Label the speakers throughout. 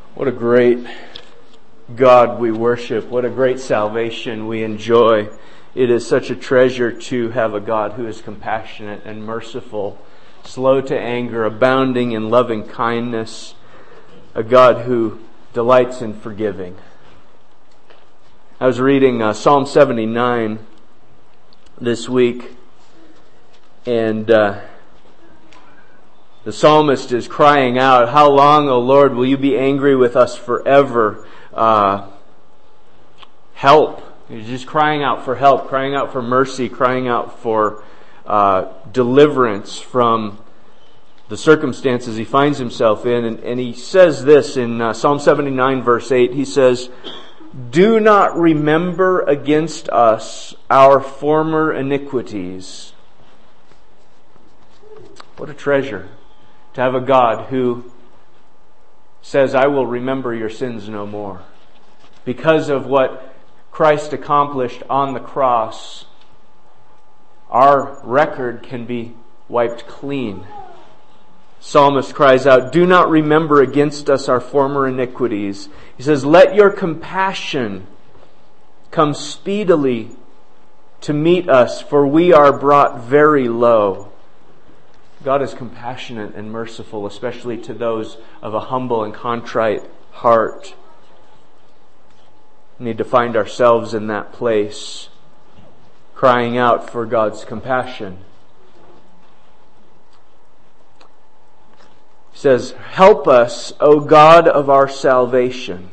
Speaker 1: What a great God we worship. What a great salvation we enjoy. It is such a treasure to have a God who is compassionate and merciful, slow to anger, abounding in loving kindness, a God who delights in forgiving. I was reading Psalm 79 this week, and the psalmist is crying out, "How long, O Lord, will you be angry with us forever? Help." He's just crying out for help, crying out for mercy, crying out for deliverance from the circumstances he finds himself in. And he says this in Psalm 79 verse 8. He says, "Do not remember against us our former iniquities." What a treasure to have a God who says, "I will remember your sins no more." Because of what Christ accomplished on the cross, our record can be wiped clean. Psalmist cries out, "Do not remember against us our former iniquities." He says, "Let your compassion come speedily to meet us, for we are brought very low." God is compassionate and merciful, especially to those of a humble and contrite heart. We need to find ourselves in that place, crying out for God's compassion. He says, "Help us, O God of our salvation."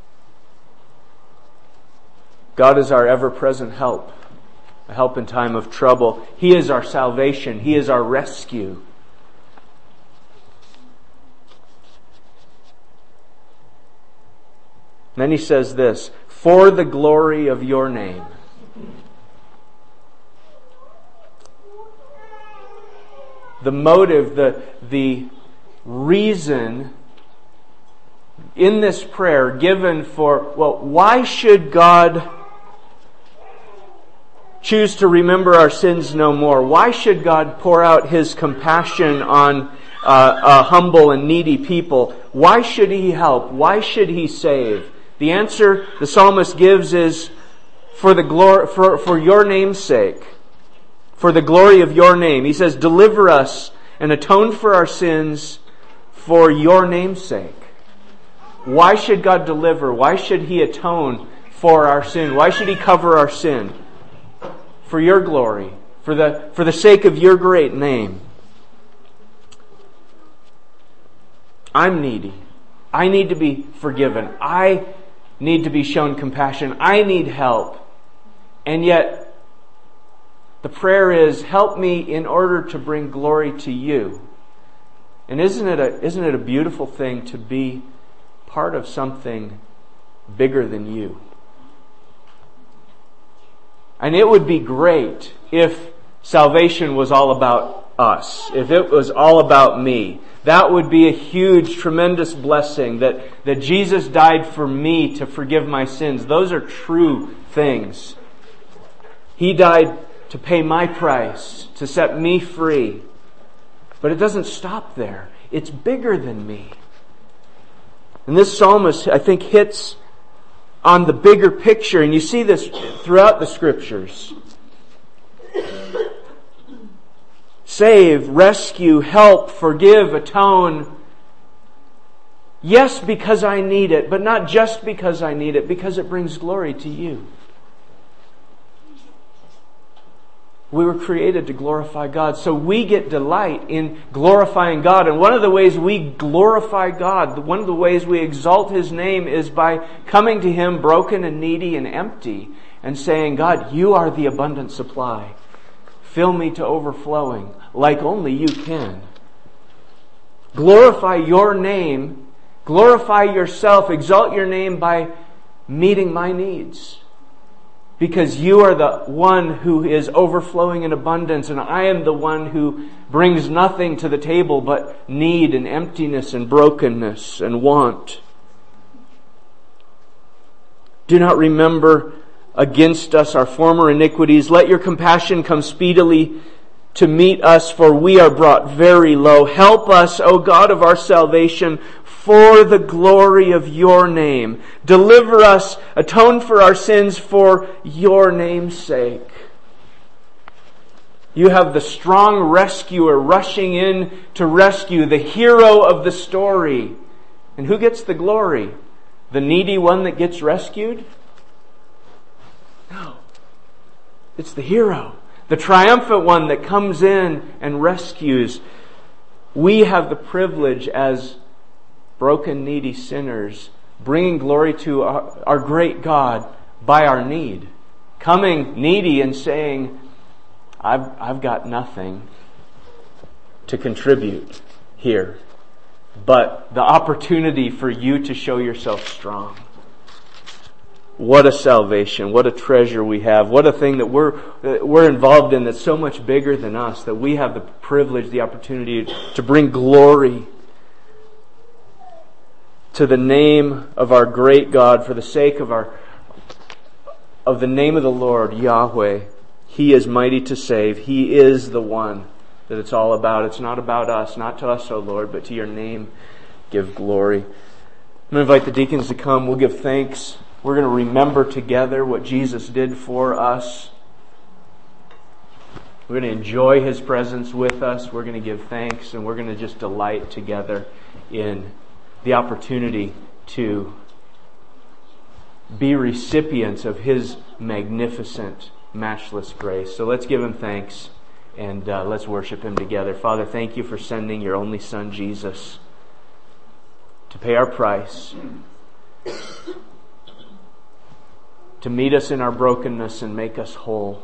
Speaker 1: God is our ever-present help. A help in time of trouble. He is our salvation. He is our rescue. And then he says this, "For the glory of your name." The motive, the reason in this prayer given for, why should God choose to remember our sins no more? Why should God pour out His compassion on a humble and needy people? Why should He help? Why should He save? The answer the psalmist gives is for the glory, for your name's sake, for the glory of your name. He says, "Deliver us and atone for our sins for your name's sake." Why should God deliver? Why should He atone for our sin? Why should He cover our sin? For your glory, for the sake of your great name. I'm needy. I need to be forgiven. I need to be shown compassion. I need help. And yet, the prayer is, help me in order to bring glory to you. And isn't it a beautiful thing to be part of something bigger than you? And it would be great if salvation was all about us, if it was all about me. That would be a huge, tremendous blessing that Jesus died for me to forgive my sins. Those are true things. He died to pay my price, to set me free. But it doesn't stop there. It's bigger than me. And this psalmist, I think, hits on the bigger picture, and you see this throughout the Scriptures. Save, rescue, help, forgive, atone. Yes, because I need it, but not just because I need it, because it brings glory to you. We were created to glorify God, so we get delight in glorifying God. And one of the ways we glorify God, one of the ways we exalt His name, is by coming to Him broken and needy and empty and saying, "God, you are the abundant supply. Fill me to overflowing like only you can." Glorify your name, glorify yourself, exalt your name by meeting my needs. Because you are the one who is overflowing in abundance, and I am the one who brings nothing to the table but need and emptiness and brokenness and want. Do not remember against us our former iniquities. Let your compassion come speedily to meet us, for we are brought very low. Help us, O God of our salvation, for the glory of your name. Deliver us, atone for our sins for your name's sake. You have the strong rescuer rushing in to rescue, the hero of the story. And who gets the glory? The needy one that gets rescued? No. It's the hero, the triumphant one that comes in and rescues. We have the privilege as broken, needy sinners, bringing glory to our great God by our need. Coming needy and saying, I've got nothing to contribute here, but the opportunity for you to show yourself strong. What a salvation, what a treasure we have, what a thing that we're involved in that's so much bigger than us, that we have the privilege, the opportunity to bring glory to the name of our great God, for the sake of the name of the Lord, Yahweh. He is mighty to save. He is the one that it's all about. It's not about us, not to us, O Lord, but to your name give glory. I'm going to invite the deacons to come. We'll give thanks. We're going to remember together what Jesus did for us. We're going to enjoy His presence with us. We're going to give thanks, and we're going to just delight together in the opportunity to be recipients of His magnificent, matchless grace. So let's give Him thanks and let's worship Him together. Father, thank you for sending your only Son, Jesus, to pay our price, to meet us in our brokenness and make us whole,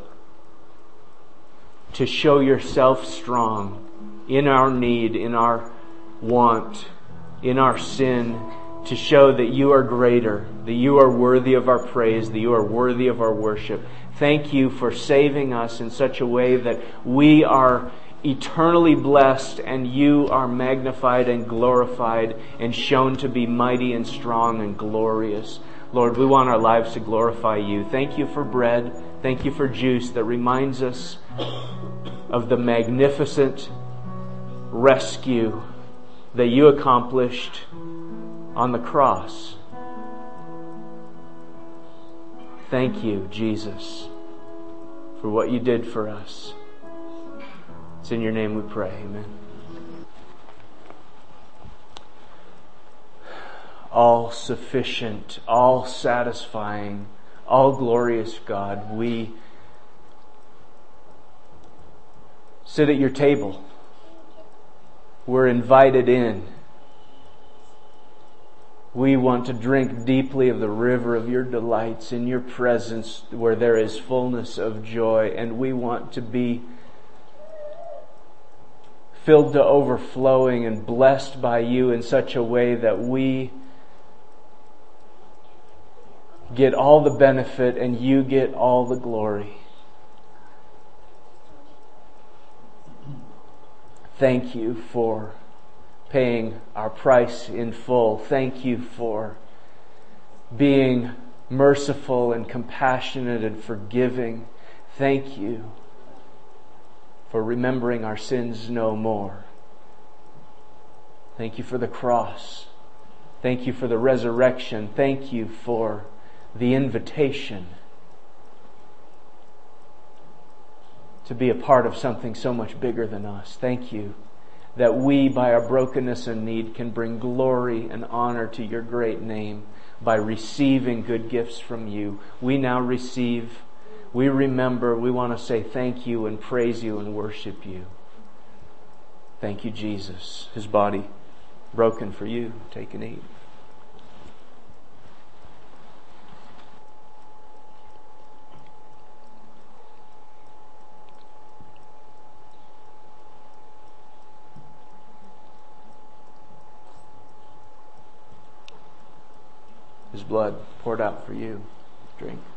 Speaker 1: to show yourself strong in our need, in our want, in our sin, to show that you are greater, that you are worthy of our praise, that you are worthy of our worship. Thank you for saving us in such a way that we are eternally blessed and you are magnified and glorified and shown to be mighty and strong and glorious. Lord, we want our lives to glorify you. Thank you for bread. Thank you for juice that reminds us of the magnificent rescue that you accomplished on the cross. Thank you, Jesus, for what you did for us. It's in your name we pray. Amen. All sufficient, all satisfying, all glorious God, we sit at your table. We're invited in. We want to drink deeply of the river of your delights in your presence where there is fullness of joy, and we want to be filled to overflowing and blessed by you in such a way that we get all the benefit and you get all the glory. Thank you for paying our price in full. Thank you for being merciful and compassionate and forgiving. Thank you for remembering our sins no more. Thank you for the cross. Thank you for the resurrection. Thank you for the invitation to be a part of something so much bigger than us. Thank you that we, by our brokenness and need, can bring glory and honor to your great name by receiving good gifts from you. We now receive, we remember, we want to say thank you and praise you and worship you. Thank you, Jesus. His body broken for you. Take and eat. His blood poured out for you. Drink.